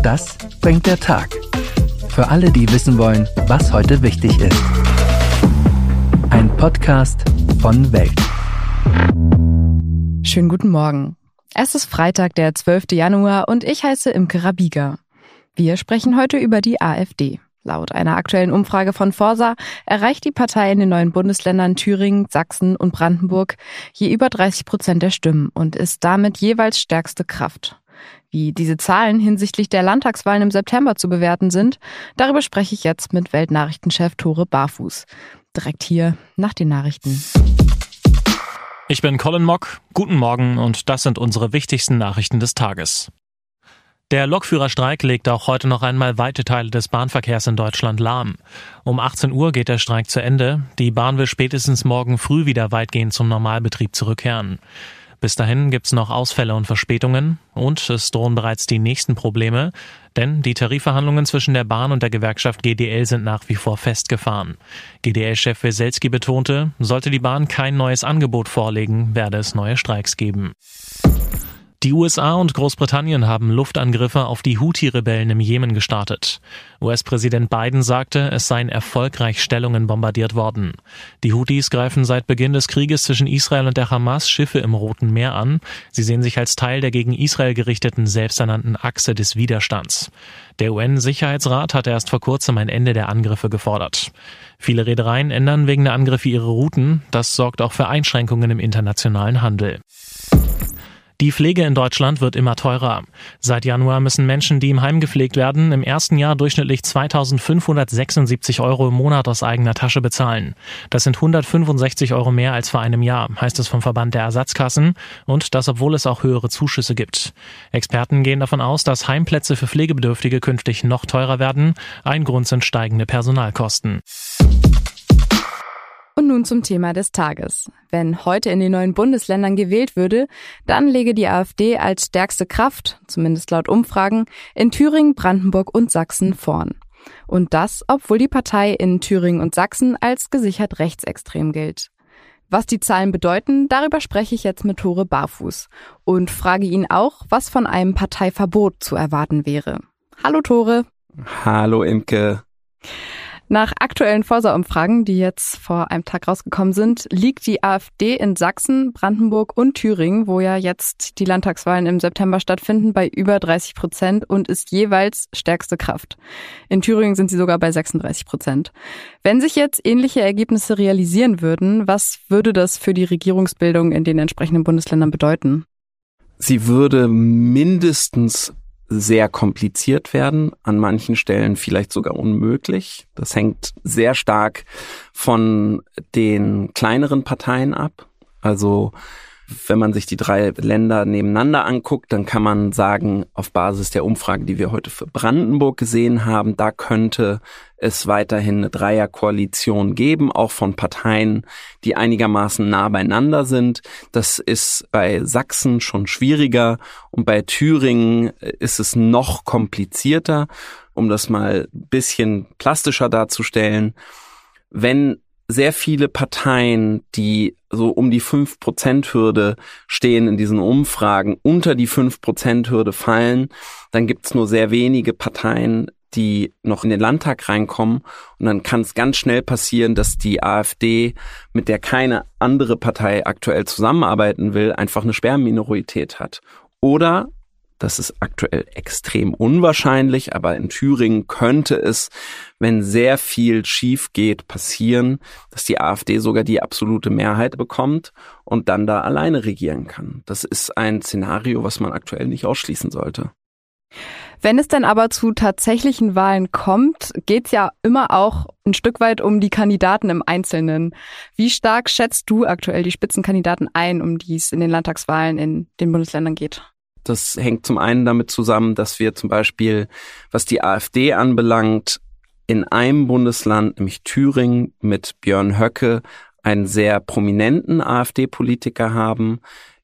Das bringt der Tag. Für alle, die wissen wollen, was heute wichtig ist. Ein Podcast von Welt. Schönen guten Morgen. Es ist Freitag, der 12. Januar und ich heiße Imke Rabiger. Wir sprechen heute über die AfD. Laut einer aktuellen Umfrage von Forsa erreicht die Partei in den neuen Bundesländern Thüringen, Sachsen und Brandenburg je über 30% der Stimmen und ist damit jeweils stärkste Kraft. Wie diese Zahlen hinsichtlich der Landtagswahlen im September zu bewerten sind, darüber spreche ich jetzt mit Weltnachrichtenchef Tore Barfuß. Direkt hier nach den Nachrichten. Ich bin Colin Mock, guten Morgen und das sind unsere wichtigsten Nachrichten des Tages. Der Lokführerstreik legt auch heute noch einmal weite Teile des Bahnverkehrs in Deutschland lahm. Um 18 Uhr geht der Streik zu Ende. Die Bahn will spätestens morgen früh wieder weitgehend zum Normalbetrieb zurückkehren. Bis dahin gibt's noch Ausfälle und Verspätungen und es drohen bereits die nächsten Probleme, denn die Tarifverhandlungen zwischen der Bahn und der Gewerkschaft GDL sind nach wie vor festgefahren. GDL-Chef Weselski betonte, sollte die Bahn kein neues Angebot vorlegen, werde es neue Streiks geben. Die USA und Großbritannien haben Luftangriffe auf die Houthi-Rebellen im Jemen gestartet. US-Präsident Biden sagte, es seien erfolgreich Stellungen bombardiert worden. Die Houthis greifen seit Beginn des Krieges zwischen Israel und der Hamas Schiffe im Roten Meer an. Sie sehen sich als Teil der gegen Israel gerichteten selbsternannten Achse des Widerstands. Der UN-Sicherheitsrat hatte erst vor kurzem ein Ende der Angriffe gefordert. Viele Reedereien ändern wegen der Angriffe ihre Routen. Das sorgt auch für Einschränkungen im internationalen Handel. Die Pflege in Deutschland wird immer teurer. Seit Januar müssen Menschen, die im Heim gepflegt werden, im ersten Jahr durchschnittlich 2.576 € im Monat aus eigener Tasche bezahlen. Das sind 165 € mehr als vor einem Jahr, heißt es vom Verband der Ersatzkassen, und das, obwohl es auch höhere Zuschüsse gibt. Experten gehen davon aus, dass Heimplätze für Pflegebedürftige künftig noch teurer werden. Ein Grund sind steigende Personalkosten. Und nun zum Thema des Tages. Wenn heute in den neuen Bundesländern gewählt würde, dann läge die AfD als stärkste Kraft, zumindest laut Umfragen, in Thüringen, Brandenburg und Sachsen vorn. Und das, obwohl die Partei in Thüringen und Sachsen als gesichert rechtsextrem gilt. Was die Zahlen bedeuten, darüber spreche ich jetzt mit Tore Barfuß und frage ihn auch, was von einem Parteiverbot zu erwarten wäre. Hallo Tore. Hallo Imke. Nach aktuellen Forsa-Umfragen, die jetzt vor einem Tag rausgekommen sind, liegt die AfD in Sachsen, Brandenburg und Thüringen, wo ja jetzt die Landtagswahlen im September stattfinden, bei über 30% und ist jeweils stärkste Kraft. In Thüringen sind sie sogar bei 36%. Wenn sich jetzt ähnliche Ergebnisse realisieren würden, was würde das für die Regierungsbildung in den entsprechenden Bundesländern bedeuten? Sie würde mindestens sehr kompliziert werden, an manchen Stellen vielleicht sogar unmöglich. Das hängt sehr stark von den kleineren Parteien ab. Also wenn man sich die 3 Länder nebeneinander anguckt, dann kann man sagen, auf Basis der Umfrage, die wir heute für Brandenburg gesehen haben, da könnte es weiterhin eine Dreierkoalition geben, auch von Parteien, die einigermaßen nah beieinander sind. Das ist bei Sachsen schon schwieriger und bei Thüringen ist es noch komplizierter. Um das mal ein bisschen plastischer darzustellen, wenn sehr viele Parteien, die so um die 5%-Hürde stehen in diesen Umfragen, unter die 5%-Hürde fallen, dann gibt's nur sehr wenige Parteien, die noch in den Landtag reinkommen. Und dann kann es ganz schnell passieren, dass die AfD, mit der keine andere Partei aktuell zusammenarbeiten will, einfach eine Sperrminorität hat. Oder, das ist aktuell extrem unwahrscheinlich, aber in Thüringen könnte es, wenn sehr viel schief geht, passieren, dass die AfD sogar die absolute Mehrheit bekommt und dann da alleine regieren kann. Das ist ein Szenario, was man aktuell nicht ausschließen sollte. Wenn es dann aber zu tatsächlichen Wahlen kommt, geht es ja immer auch ein Stück weit um die Kandidaten im Einzelnen. Wie stark schätzt du aktuell die Spitzenkandidaten ein, um die es in den Landtagswahlen in den Bundesländern geht? Das hängt zum einen damit zusammen, dass wir zum Beispiel, was die AfD anbelangt, in einem Bundesland, nämlich Thüringen, mit Björn Höcke einen sehr prominenten AfD-Politiker haben.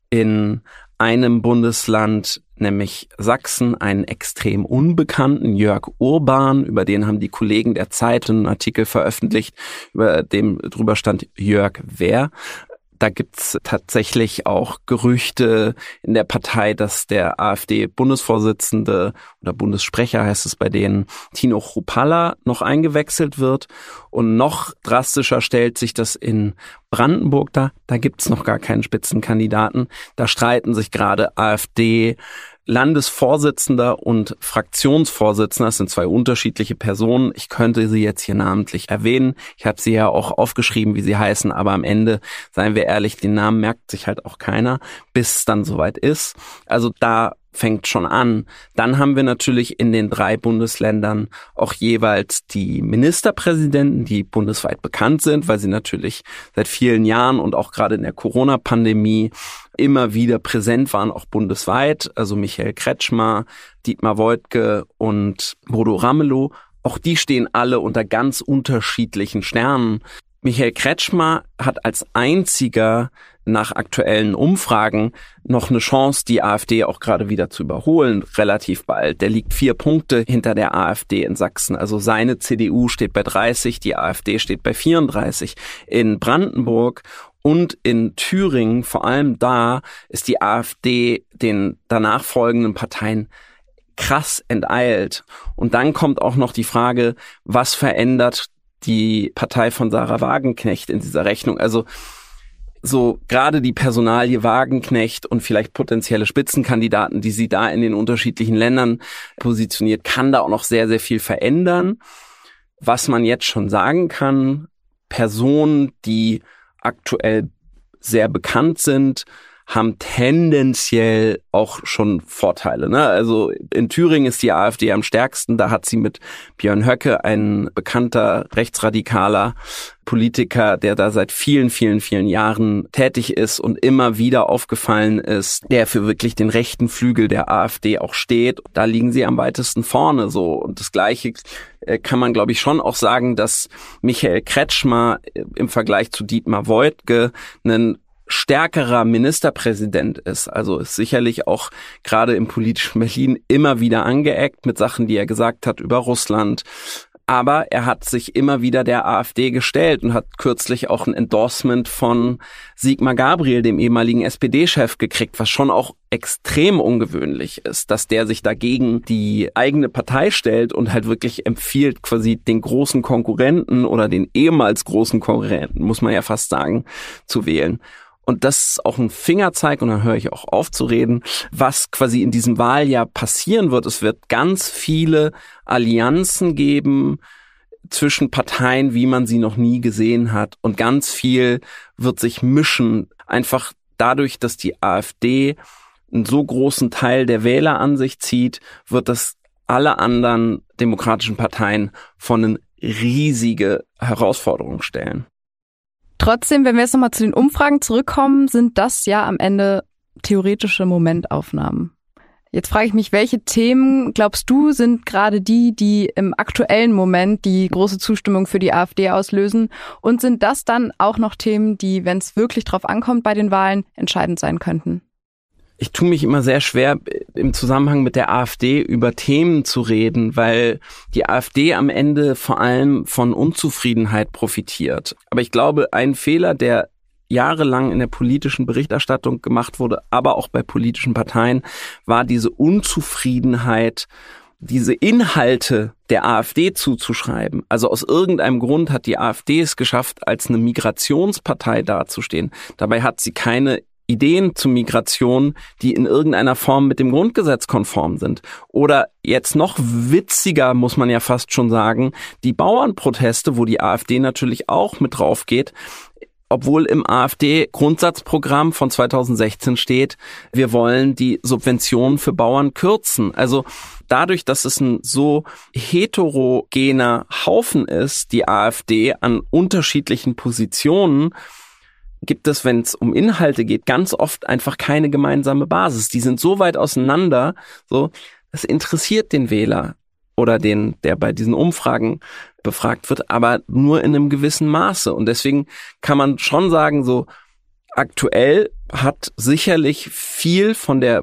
In einem Bundesland, nämlich Sachsen, einen extrem unbekannten Jörg Urban, über den haben die Kollegen der Zeit einen Artikel veröffentlicht, über dem drüber stand Jörg wer. Da gibt's tatsächlich auch Gerüchte in der Partei, dass der AfD-Bundesvorsitzende oder Bundessprecher heißt es bei denen, Tino Chrupalla, noch eingewechselt wird. Und noch drastischer stellt sich das in Brandenburg dar. Da gibt's noch gar keinen Spitzenkandidaten. Da streiten sich gerade AfD Landesvorsitzender und Fraktionsvorsitzender, das sind zwei unterschiedliche Personen. Ich könnte sie jetzt hier namentlich erwähnen. Ich habe sie ja auch aufgeschrieben, wie sie heißen, aber am Ende, seien wir ehrlich, den Namen merkt sich halt auch keiner, bis es dann soweit ist. Also da fängt schon an. Dann haben wir natürlich in den 3 Bundesländern auch jeweils die Ministerpräsidenten, die bundesweit bekannt sind, weil sie natürlich seit vielen Jahren und auch gerade in der Corona-Pandemie immer wieder präsent waren, auch bundesweit. Also Michael Kretschmer, Dietmar Woidke und Bodo Ramelow. Auch die stehen alle unter ganz unterschiedlichen Sternen. Michael Kretschmer hat als einziger nach aktuellen Umfragen noch eine Chance, die AfD auch gerade wieder zu überholen, relativ bald. Der liegt 4 Punkte hinter der AfD in Sachsen. Also seine CDU steht bei 30, die AfD steht bei 34. In Brandenburg und in Thüringen, vor allem da, ist die AfD den danach folgenden Parteien krass enteilt. Und dann kommt auch noch die Frage, was verändert die Partei von Sarah Wagenknecht in dieser Rechnung? Also so gerade die Personalie Wagenknecht und vielleicht potenzielle Spitzenkandidaten, die sie da in den unterschiedlichen Ländern positioniert, kann da auch noch sehr, sehr viel verändern. Was man jetzt schon sagen kann, Personen, die aktuell sehr bekannt sind, haben tendenziell auch schon Vorteile, ne? Also in Thüringen ist die AfD am stärksten. Da hat sie mit Björn Höcke, ein bekannter rechtsradikaler Politiker, der da seit vielen, vielen, vielen Jahren tätig ist und immer wieder aufgefallen ist, der für wirklich den rechten Flügel der AfD auch steht. Da liegen sie am weitesten vorne so. Und das Gleiche kann man, glaube ich, schon auch sagen, dass Michael Kretschmer im Vergleich zu Dietmar Woidke einen stärkerer Ministerpräsident ist. Also ist sicherlich auch gerade im politischen Berlin immer wieder angeeckt mit Sachen, die er gesagt hat über Russland. Aber er hat sich immer wieder der AfD gestellt und hat kürzlich auch ein Endorsement von Sigmar Gabriel, dem ehemaligen SPD-Chef, gekriegt, was schon auch extrem ungewöhnlich ist, dass der sich dagegen die eigene Partei stellt und halt wirklich empfiehlt, quasi den großen Konkurrenten oder den ehemals großen Konkurrenten, muss man ja fast sagen, zu wählen. Und das ist auch ein Fingerzeig, und dann höre ich auch auf zu reden, was quasi in diesem Wahljahr passieren wird. Es wird ganz viele Allianzen geben zwischen Parteien, wie man sie noch nie gesehen hat. Und ganz viel wird sich mischen. Einfach dadurch, dass die AfD einen so großen Teil der Wähler an sich zieht, wird das alle anderen demokratischen Parteien vor eine riesige Herausforderung stellen. Trotzdem, wenn wir jetzt nochmal zu den Umfragen zurückkommen, sind das ja am Ende theoretische Momentaufnahmen. Jetzt frage ich mich, welche Themen, glaubst du, sind gerade die im aktuellen Moment die große Zustimmung für die AfD auslösen? Und sind das dann auch noch Themen, die, wenn es wirklich drauf ankommt bei den Wahlen, entscheidend sein könnten? Ich tue mich immer sehr schwer, im Zusammenhang mit der AfD über Themen zu reden, weil die AfD am Ende vor allem von Unzufriedenheit profitiert. Aber ich glaube, ein Fehler, der jahrelang in der politischen Berichterstattung gemacht wurde, aber auch bei politischen Parteien, war diese Unzufriedenheit, diese Inhalte der AfD zuzuschreiben. Also aus irgendeinem Grund hat die AfD es geschafft, als eine Migrationspartei dazustehen. Dabei hat sie keine Ideen zu Migration, die in irgendeiner Form mit dem Grundgesetz konform sind. Oder jetzt noch witziger, muss man ja fast schon sagen, die Bauernproteste, wo die AfD natürlich auch mit drauf geht, obwohl im AfD-Grundsatzprogramm von 2016 steht, wir wollen die Subventionen für Bauern kürzen. Also dadurch, dass es ein so heterogener Haufen ist, die AfD an unterschiedlichen Positionen, gibt es, wenn es um Inhalte geht, ganz oft einfach keine gemeinsame Basis. Die sind so weit auseinander, so, das interessiert den Wähler oder den, der bei diesen Umfragen befragt wird, aber nur in einem gewissen Maße. Und deswegen kann man schon sagen, so aktuell hat sicherlich viel von der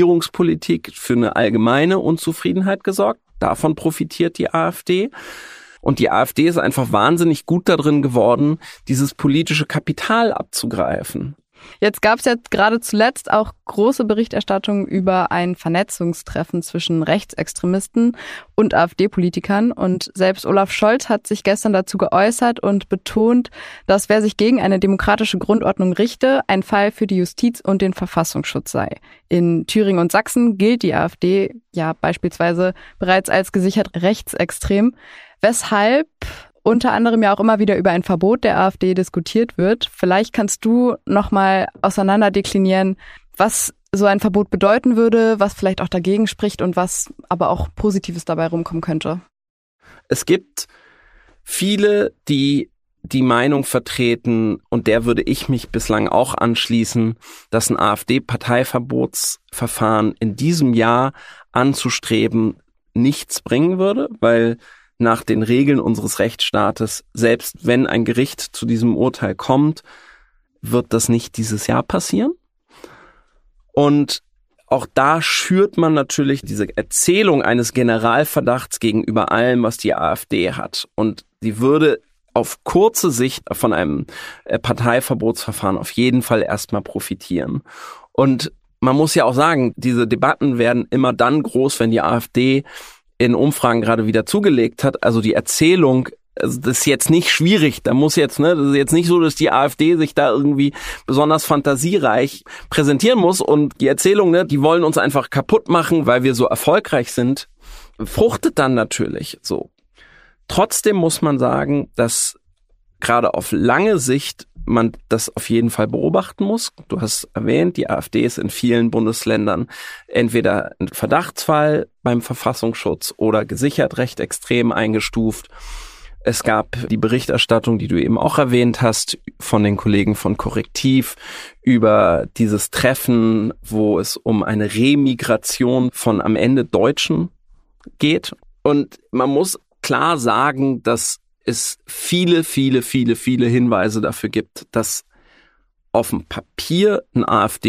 Regierungspolitik für eine allgemeine Unzufriedenheit gesorgt. Davon profitiert die AfD. Und die AfD ist einfach wahnsinnig gut darin geworden, dieses politische Kapital abzugreifen. Jetzt gab es ja gerade zuletzt auch große Berichterstattung über ein Vernetzungstreffen zwischen Rechtsextremisten und AfD-Politikern. Und selbst Olaf Scholz hat sich gestern dazu geäußert und betont, dass wer sich gegen eine demokratische Grundordnung richte, ein Fall für die Justiz und den Verfassungsschutz sei. In Thüringen und Sachsen gilt die AfD ja beispielsweise bereits als gesichert rechtsextrem, weshalb unter anderem ja auch immer wieder über ein Verbot der AfD diskutiert wird. Vielleicht kannst du nochmal auseinanderdeklinieren, was so ein Verbot bedeuten würde, was vielleicht auch dagegen spricht und was aber auch Positives dabei rumkommen könnte. Es gibt viele, die die Meinung vertreten, und der würde ich mich bislang auch anschließen, dass ein AfD-Parteiverbotsverfahren in diesem Jahr anzustreben nichts bringen würde, weil nach den Regeln unseres Rechtsstaates, selbst wenn ein Gericht zu diesem Urteil kommt, wird das nicht dieses Jahr passieren. Und auch da schürt man natürlich diese Erzählung eines Generalverdachts gegenüber allem, was die AfD hat. Und sie würde auf kurze Sicht von einem Parteiverbotsverfahren auf jeden Fall erstmal profitieren. Und man muss ja auch sagen, diese Debatten werden immer dann groß, wenn die AfD in Umfragen gerade wieder zugelegt hat. Also die Erzählung, das ist jetzt nicht schwierig. Das ist jetzt nicht so, dass die AfD sich da irgendwie besonders fantasiereich präsentieren muss. Und die Erzählung, die wollen uns einfach kaputt machen, weil wir so erfolgreich sind, fruchtet dann natürlich so. Trotzdem muss man sagen, dass gerade auf lange Sicht man das auf jeden Fall beobachten muss. Du hast erwähnt, die AfD ist in vielen Bundesländern entweder ein Verdachtsfall beim Verfassungsschutz oder gesichert rechtsextrem eingestuft. Es gab die Berichterstattung, die du eben auch erwähnt hast, von den Kollegen von Korrektiv über dieses Treffen, wo es um eine Remigration von am Ende Deutschen geht. Und man muss klar sagen, dass es viele Hinweise dafür gibt, dass auf dem Papier ein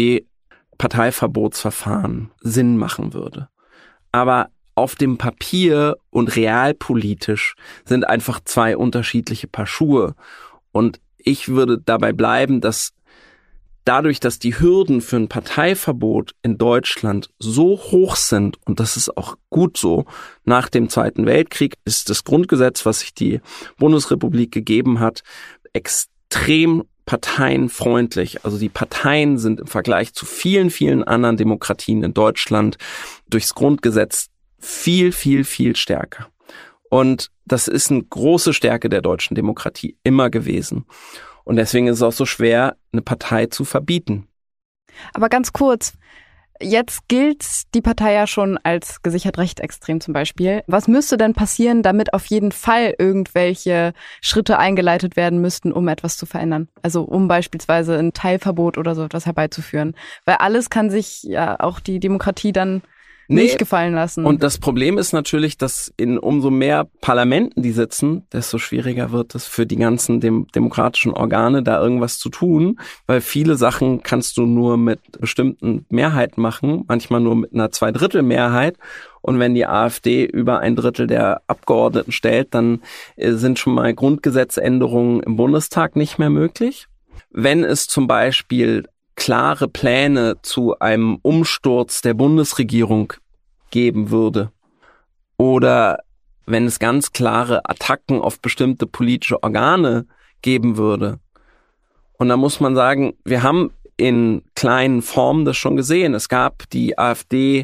AfD-Parteiverbotsverfahren Sinn machen würde. Aber auf dem Papier und realpolitisch sind einfach zwei unterschiedliche Paar Schuhe. Und ich würde dabei bleiben, dass dadurch, dass die Hürden für ein Parteiverbot in Deutschland so hoch sind, und das ist auch gut so, nach dem Zweiten Weltkrieg ist das Grundgesetz, was sich die Bundesrepublik gegeben hat, extrem parteienfreundlich. Also die Parteien sind im Vergleich zu vielen anderen Demokratien in Deutschland durchs Grundgesetz viel stärker. Und das ist eine große Stärke der deutschen Demokratie immer gewesen. Und deswegen ist es auch so schwer, eine Partei zu verbieten. Aber ganz kurz, jetzt gilt die Partei ja schon als gesichert rechtsextrem zum Beispiel. Was müsste denn passieren, damit auf jeden Fall irgendwelche Schritte eingeleitet werden müssten, um etwas zu verändern? Also um beispielsweise ein Teilverbot oder so etwas herbeizuführen. Weil alles kann sich ja auch die Demokratie dann nicht gefallen lassen. Und das Problem ist natürlich, dass in umso mehr Parlamenten die sitzen, desto schwieriger wird es für die ganzen demokratischen Organe, da irgendwas zu tun, weil viele Sachen kannst du nur mit bestimmten Mehrheiten machen, manchmal nur mit einer 2/3 Und wenn die AfD über 1/3 der Abgeordneten stellt, dann sind schon mal Grundgesetzänderungen im Bundestag nicht mehr möglich. Wenn es zum Beispiel klare Pläne zu einem Umsturz der Bundesregierung geben würde oder wenn es ganz klare Attacken auf bestimmte politische Organe geben würde. Und da muss man sagen, wir haben in kleinen Formen das schon gesehen. Es gab die AfD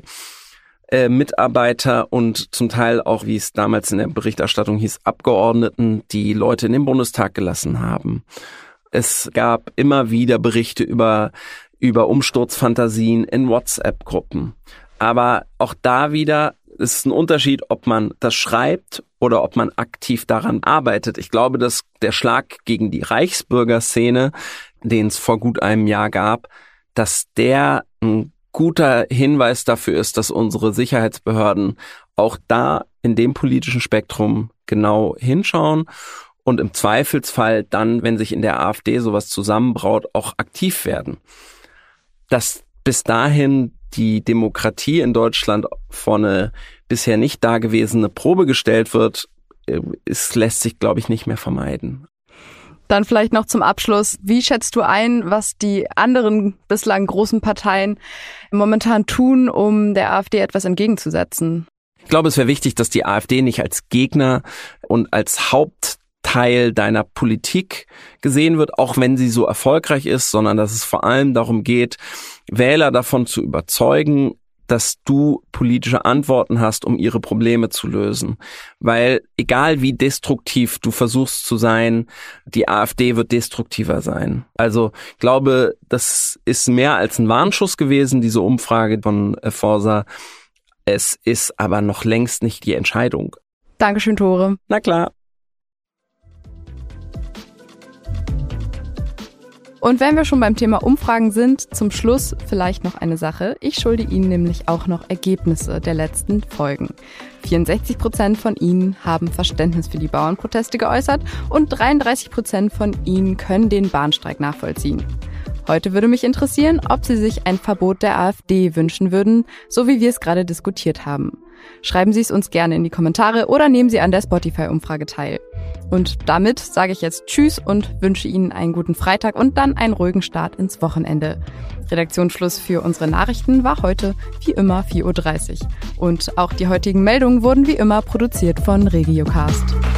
Mitarbeiter und zum Teil auch, wie es damals in der Berichterstattung hieß, Abgeordneten, die Leute in den Bundestag gelassen haben. Es gab immer wieder Berichte über Umsturzfantasien in WhatsApp-Gruppen. Aber auch da wieder ist ein Unterschied, ob man das schreibt oder ob man aktiv daran arbeitet. Ich glaube, dass der Schlag gegen die Reichsbürgerszene, den es vor gut einem Jahr gab, dass der ein guter Hinweis dafür ist, dass unsere Sicherheitsbehörden auch da in dem politischen Spektrum genau hinschauen und im Zweifelsfall dann, wenn sich in der AfD sowas zusammenbraut, auch aktiv werden. Dass bis dahin die Demokratie in Deutschland vor eine bisher nicht dagewesene Probe gestellt wird, es lässt sich, glaube ich, nicht mehr vermeiden. Dann vielleicht noch zum Abschluss. Wie schätzt du ein, was die anderen bislang großen Parteien momentan tun, um der AfD etwas entgegenzusetzen? Ich glaube, es wäre wichtig, dass die AfD nicht als Gegner und als Hauptteil deiner Politik gesehen wird, auch wenn sie so erfolgreich ist, sondern dass es vor allem darum geht, Wähler davon zu überzeugen, dass du politische Antworten hast, um ihre Probleme zu lösen. Weil egal wie destruktiv du versuchst zu sein, die AfD wird destruktiver sein. Also ich glaube, das ist mehr als ein Warnschuss gewesen, diese Umfrage von Forsa. Es ist aber noch längst nicht die Entscheidung. Dankeschön, Tore. Na klar. Und wenn wir schon beim Thema Umfragen sind, zum Schluss vielleicht noch eine Sache. Ich schulde Ihnen nämlich auch noch Ergebnisse der letzten Folgen. 64% von Ihnen haben Verständnis für die Bauernproteste geäußert und 33% von Ihnen können den Bahnstreik nachvollziehen. Heute würde mich interessieren, ob Sie sich ein Verbot der AfD wünschen würden, so wie wir es gerade diskutiert haben. Schreiben Sie es uns gerne in die Kommentare oder nehmen Sie an der Spotify-Umfrage teil. Und damit sage ich jetzt Tschüss und wünsche Ihnen einen guten Freitag und dann einen ruhigen Start ins Wochenende. Redaktionsschluss für unsere Nachrichten war heute wie immer 4:30 Uhr. Und auch die heutigen Meldungen wurden wie immer produziert von Regiocast.